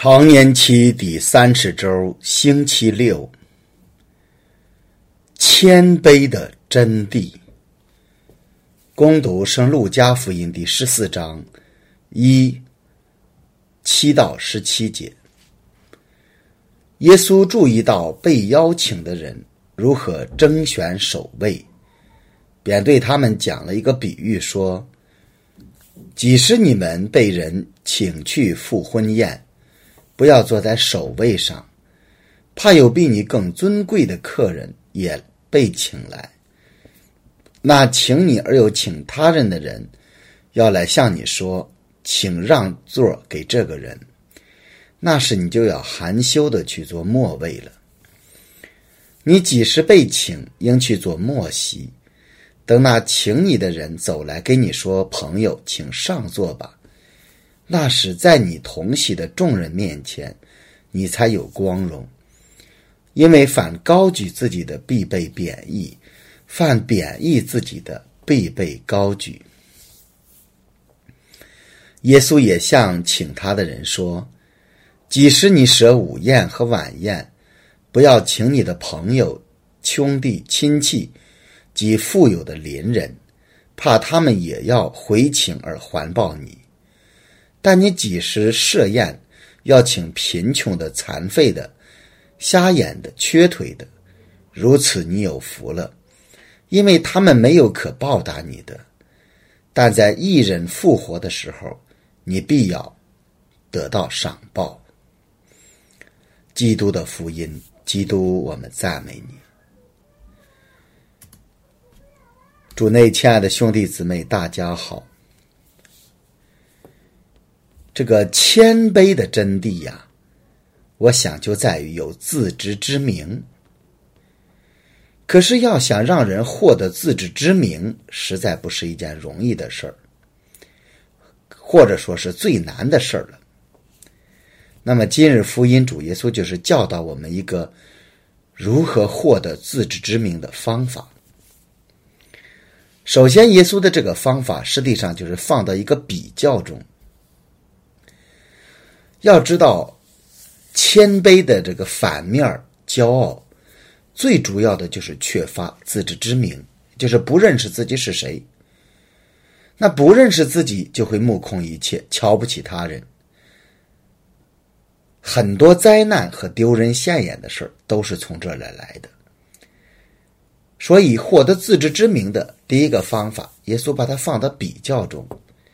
常年期第30周，星期六。谦卑的真谛。恭读圣路加福音第14章7到17节。耶稣注意到被邀请的人如何争选首位，便对他们讲了一个比喻，说：即使你们被人请去赴婚宴，不要坐在首位上，怕有比你更尊贵的客人也被请来。那请你而又请他人的人，要来向你说，请让座给这个人，那时你就要含羞的去做末位了。你几时被请，应去做末席，等那请你的人走来给你说，朋友，请上座吧，那时在你同席的众人面前，你才有光荣。因为凡高举自己的，必被贬义；凡贬义自己的，必被高举。耶稣也向请他的人说：即使你设午宴和晚宴，不要请你的朋友、兄弟、亲戚及富有的邻人，怕他们也要回请而还报你。但你几时设宴，要请贫穷的、残废的、瞎眼的、缺腿的，如此你有福了，因为他们没有可报答你的。但在义人复活的时候，你必要得到赏报。基督的福音。基督，我们赞美你。主内亲爱的兄弟姊妹，大家好。这个谦卑的真谛呀，我想就在于有自知之明。可是要想让人获得自知之明，实在不是一件容易的事儿，或者说是最难的事儿了。那么今日福音主耶稣就是教导我们一个如何获得自知之明的方法。首先，耶稣的这个方法实际上就是放到一个比较中。要知道，谦卑的这个反面骄傲，最主要的就是缺乏自知之明，就是不认识自己是谁。那不认识自己，就会目空一切，瞧不起他人。很多灾难和丢人现眼的事都是从这儿来的。所以获得自知之明的第一个方法，耶稣把它放到比较中。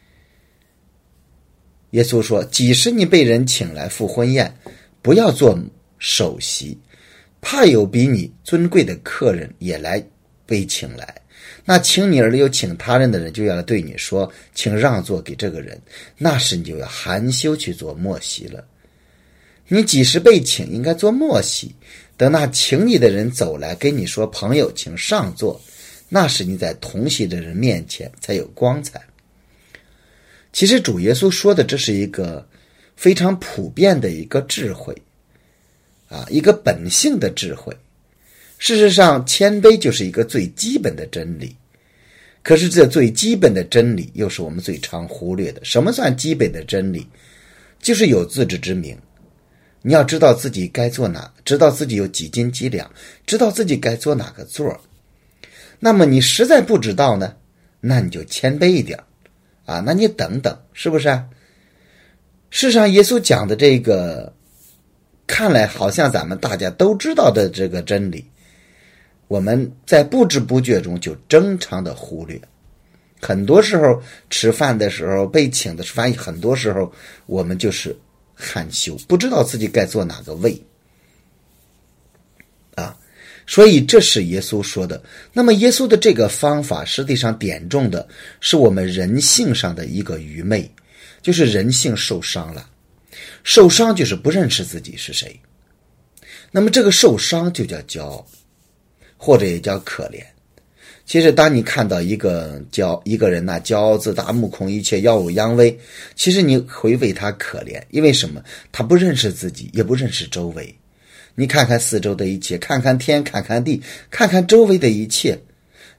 耶稣说，即使你被人请来赴婚宴，不要做首席，怕有比你尊贵的客人也来被请来。那请你而又请他人的人，就要来对你说，请让座给这个人，那时你就要含羞去做末席了。你几时被请，应该做末席，等那请你的人走来跟你说，朋友，请上座，那时你在同席的人面前才有光彩。其实主耶稣说的，这是一个非常普遍的一个智慧一个本性的智慧。事实上，谦卑就是一个最基本的真理，可是这最基本的真理又是我们最常忽略的。什么算基本的真理？就是有自知之明。你要知道自己该做哪，知道自己有几斤几两，知道自己该做哪个座。那么你实在不知道呢，那你就谦卑一点那你等等，是不是事实上，耶稣讲的这个看来好像咱们大家都知道的这个真理，我们在不知不觉中就经常的忽略。很多时候吃饭的时候，被请的吃饭，很多时候我们就是含羞，不知道自己该坐哪个位所以这是耶稣说的。那么耶稣的这个方法实际上点中的是我们人性上的一个愚昧，就是人性受伤了。受伤就是不认识自己是谁，那么这个受伤就叫骄傲，或者也叫可怜。其实当你看到一个人骄傲自大、目空一切、耀武扬威，其实你会为他可怜。因为什么？他不认识自己，也不认识周围。你看看四周的一切，看看天，看看地，看看周围的一切，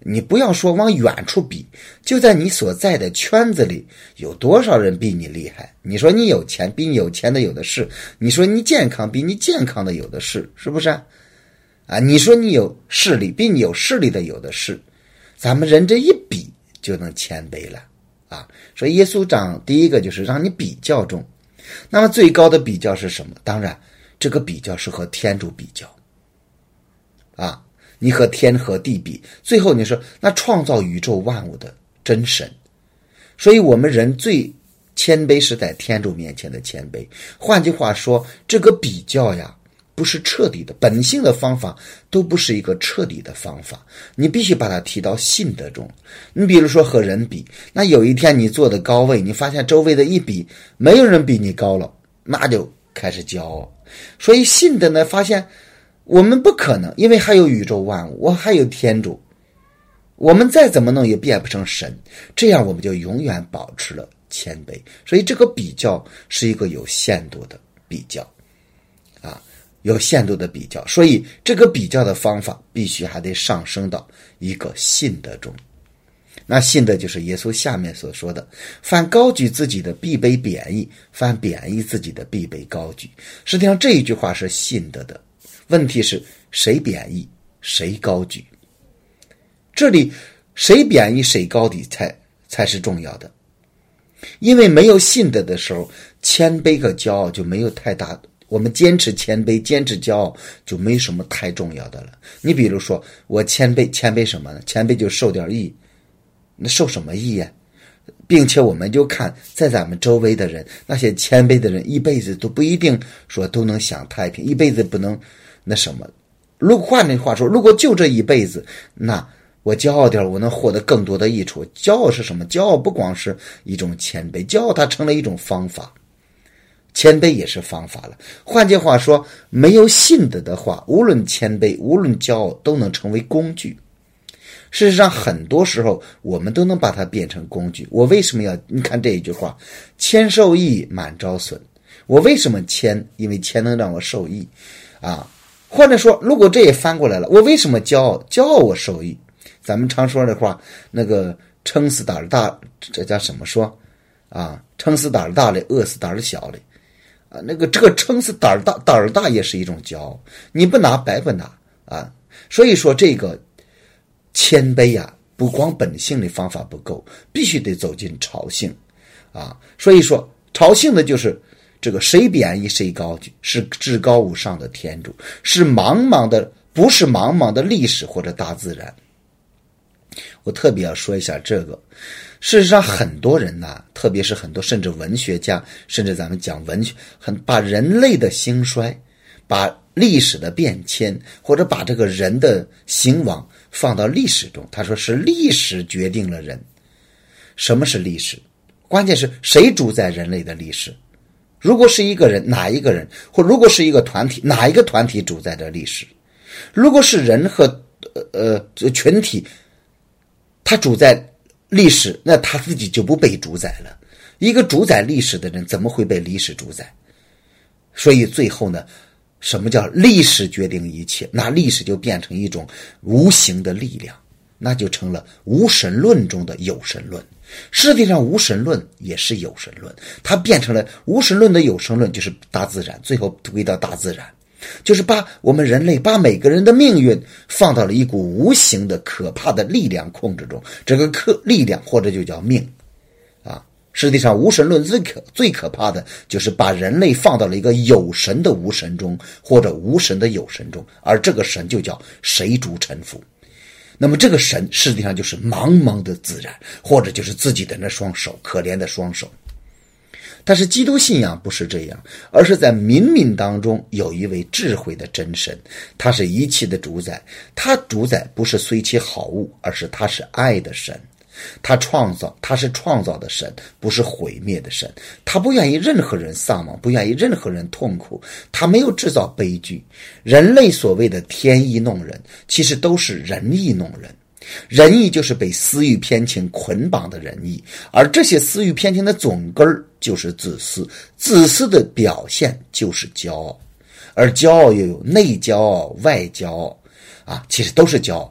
你不要说往远处比，就在你所在的圈子里，有多少人比你厉害？你说你有钱，比你有钱的有的是；你说你健康，比你健康的有的是，是不是啊？你说你有势力，比你有势力的有的是。咱们人这一比就能谦卑了啊！所以耶稣讲第一个就是让你比较中。那么最高的比较是什么？当然这个比较是和天主比较啊，你和天和地比，最后你说那创造宇宙万物的真神。所以我们人最谦卑是在天主面前的谦卑。换句话说，这个比较呀不是彻底的，本性的方法都不是一个彻底的方法，你必须把它提到信德中。你比如说和人比，那有一天你坐的高位，你发现周围的一比没有人比你高了，那就开始骄傲。所以信德呢，发现我们不可能，因为还有宇宙万物，我还有天主，我们再怎么弄也变不成神，这样我们就永远保持了谦卑。所以这个比较是一个有限度的比较啊，有限度的比较，所以这个比较的方法必须还得上升到一个信德中。那信德就是耶稣下面所说的，凡高举自己的必被贬义，凡贬义自己的必被高举。实际上这一句话是信德的，问题是谁贬义谁高举，这里谁贬义谁高举才是重要的。因为没有信德的时候，谦卑和骄傲就没有太大，我们坚持谦卑坚持骄傲就没什么太重要的了。你比如说我谦卑什么呢？谦卑就受点益，那受什么益呀？并且我们就看在咱们周围的人，那些谦卑的人一辈子都不一定说都能享太平，一辈子不能那什么。如果换句话说，如果就这一辈子，那我骄傲点，我能获得更多的益处。骄傲是什么？骄傲不光是一种谦卑，骄傲它成了一种方法，谦卑也是方法了。换句话说，没有信德的话，无论谦卑无论骄傲都能成为工具。事实上很多时候我们都能把它变成工具。我为什么要，你看这一句话，谦受益满招损。我为什么谦？因为谦能让我受益啊。或者说如果这也翻过来了，我为什么骄傲？骄傲我受益。咱们常说的话，那个撑死胆儿大，这叫什么说啊？撑死胆儿大的，饿死胆儿小的啊。这个撑死胆儿大也是一种骄傲，你不拿白不拿啊。所以说这个谦卑啊，不光本性的方法不够，必须得走进朝性啊。所以说朝性的就是这个谁贬义谁高举，是至高无上的天主，是茫茫的，不是茫茫的历史或者大自然。我特别要说一下这个，事实上很多人呐，特别是很多甚至文学家，甚至咱们讲文学，把人类的兴衰，把历史的变迁，或者把这个人的兴亡放到历史中。他说是历史决定了人。什么是历史？关键是谁主宰人类的历史？如果是一个人，哪一个人？或如果是一个团体，哪一个团体主宰着历史？如果是人和群体，他主宰历史，那他自己就不被主宰了。一个主宰历史的人怎么会被历史主宰？所以最后呢，什么叫历史决定一切？那历史就变成一种无形的力量，那就成了无神论中的有神论。实际上无神论也是有神论，它变成了无神论的有神论，就是大自然，最后归到大自然，就是把我们人类，把每个人的命运放到了一股无形的可怕的力量控制中。这个力量或者就叫命啊。实际上无神论最可怕的就是把人类放到了一个有神的无神中，或者无神的有神中，而这个神就叫谁主臣服。那么这个神实际上就是茫茫的自然，或者就是自己的那双手，可怜的双手。但是基督信仰不是这样，而是在民民当中有一位智慧的真神，他是一切的主宰。他主宰不是随其好恶，而是他是爱的神。他是创造的神，不是毁灭的神。他不愿意任何人丧亡，不愿意任何人痛苦，他没有制造悲剧。人类所谓的天意弄人，其实都是人意弄人。人意就是被私欲偏情捆绑的人意，而这些私欲偏情的总根就是自私，自私的表现就是骄傲，而骄傲又有内骄傲外骄傲啊，其实都是骄傲。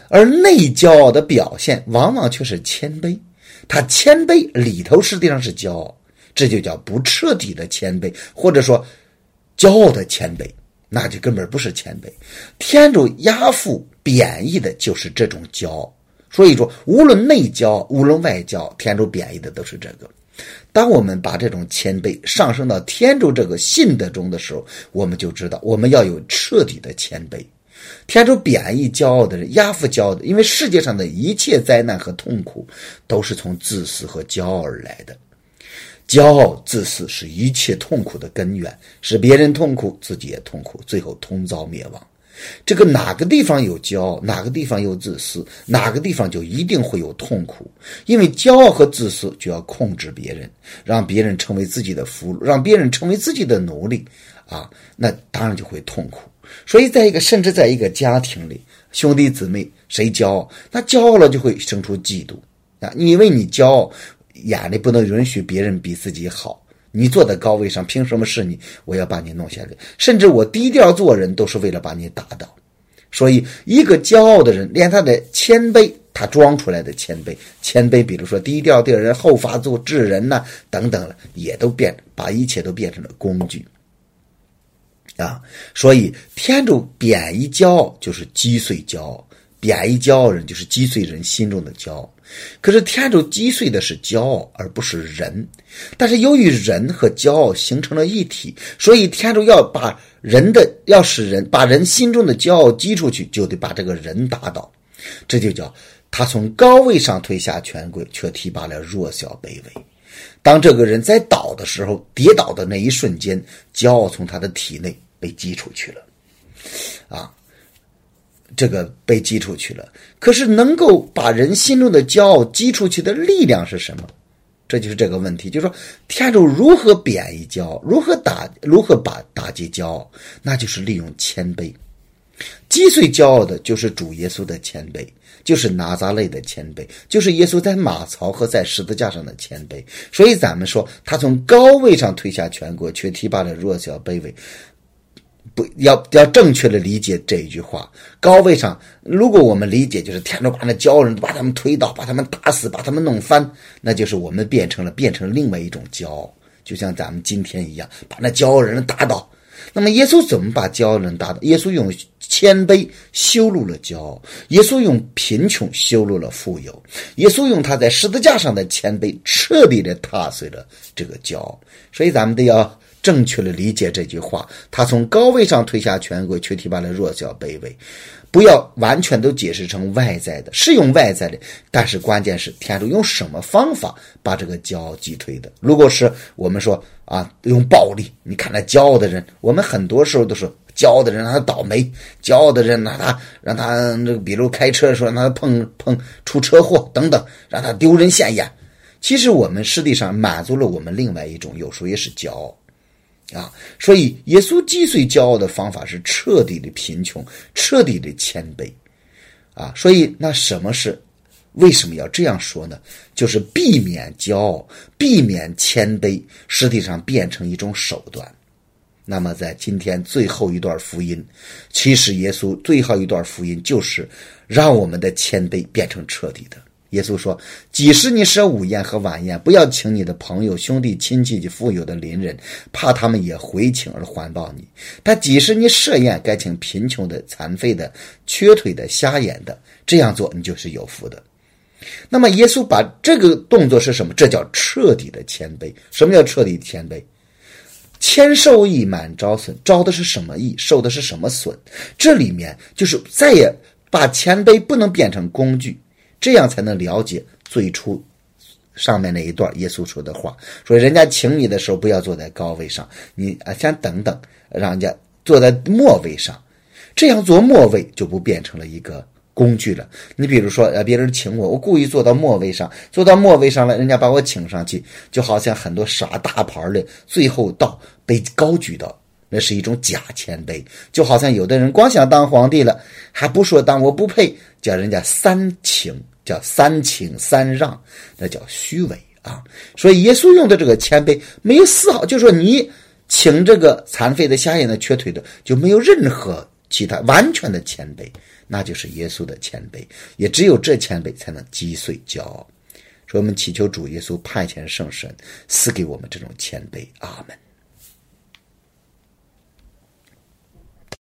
而内骄傲的表现往往却是谦卑，他谦卑里头实际上是骄傲，这就叫不彻底的谦卑，或者说骄傲的谦卑，那就根本不是谦卑。天主压负贬义的就是这种骄傲，所以说无论内骄傲无论外骄傲，天主贬义的都是这个。当我们把这种谦卑上升到天主这个信德中的时候，我们就知道我们要有彻底的谦卑。天主贬义骄傲的人，压负骄傲的，因为世界上的一切灾难和痛苦都是从自私和骄傲而来的。骄傲自私是一切痛苦的根源，使别人痛苦自己也痛苦，最后同遭灭亡。这个哪个地方有骄傲，哪个地方有自私，哪个地方就一定会有痛苦。因为骄傲和自私就要控制别人，让别人成为自己的俘虏，让别人成为自己的奴隶啊，那当然就会痛苦。所以甚至在一个家庭里，兄弟姊妹谁骄傲，那骄傲了就会生出嫉妒啊！因为你骄傲，眼里不能允许别人比自己好，你坐在高位上，凭什么是你？我要把你弄下来。甚至我低调做人都是为了把你打倒。所以一个骄傲的人，连他的谦卑，他装出来的谦卑，比如说低调对人、后发制人呐、等等了，也都把一切都变成了工具啊。所以天主贬义骄傲就是击碎骄傲，贬义骄傲人就是击碎人心中的骄傲。可是天主击碎的是骄傲而不是人，但是由于人和骄傲形成了一体，所以天主要使人把人心中的骄傲击出去，就得把这个人打倒。这就叫他从高位上推下权贵，却提拔了弱小卑微。当这个人在倒的时候，跌倒的那一瞬间，骄傲从他的体内被击出去了啊，这个被击出去了。可是能够把人心中的骄傲击出去的力量是什么？这就是这个问题，就是说天主如何贬义骄傲，如何打击骄傲，那就是利用谦卑。击碎骄傲的就是主耶稣的谦卑，就是拿撒勒的谦卑，就是耶稣在马槽和在十字架上的谦卑。所以咱们说他从高位上推下权贵，却提拔了弱小卑微。要正确的理解这一句话。高位上，如果我们理解就是天主把那骄傲人把他们推倒，把他们打死，把他们弄翻，那就是我们变成另外一种骄傲，就像咱们今天一样，把那骄傲人打倒。那么耶稣怎么把骄傲人打倒？耶稣用谦卑羞辱了骄傲，耶稣用贫穷羞辱了富有，耶稣用他在十字架上的谦卑彻底的踏碎了这个骄傲。所以咱们得要正确的理解这句话，他从高位上推下权贵，却提拔了弱小卑微。不要完全都解释成外在的，是用外在的，但是关键是天主用什么方法把这个骄傲击退的。如果是我们说啊，用暴力，你看那骄傲的人，我们很多时候都是骄傲的人让他倒霉，骄傲的人让他比如开车的时候让他碰出车祸等等，让他丢人现眼。其实我们实际上满足了我们另外一种，有时候也是骄傲啊。所以耶稣击碎骄傲的方法是彻底的贫穷，彻底的谦卑啊。所以那为什么要这样说呢？就是避免骄傲，避免谦卑，实际上变成一种手段。那么在今天最后一段福音，其实耶稣最后一段福音就是让我们的谦卑变成彻底的。耶稣说，几时你设午宴和晚宴，不要请你的朋友、兄弟、亲戚及富有的邻人，怕他们也回请而环抱你。但几时你设宴，该请贫穷的、残废的、瘸腿的、瞎眼的，这样做你就是有福的。那么耶稣把这个动作是什么？这叫彻底的谦卑。什么叫彻底的谦卑？谦受益，满招损。招的是什么益？受的是什么损？这里面就是再也把谦卑不能变成工具，这样才能了解最初上面那一段耶稣说的话，说人家请你的时候不要坐在高位上，你先等等，让人家坐在末位上，这样坐末位就不变成了一个工具了。你比如说别人请我故意坐到末位上，了，人家把我请上去，就好像很多耍大牌的最后到被高举到，那是一种假谦卑。就好像有的人光想当皇帝了，还不说当我不配，叫人家三请三让，那叫虚伪啊。所以耶稣用的这个谦卑没有丝毫，就是说你请这个残废的、瞎眼的、瘸腿的，就没有任何其他完全的谦卑，那就是耶稣的谦卑，也只有这谦卑才能击碎骄傲。所以我们祈求主耶稣派遣圣神赐给我们这种谦卑。阿们。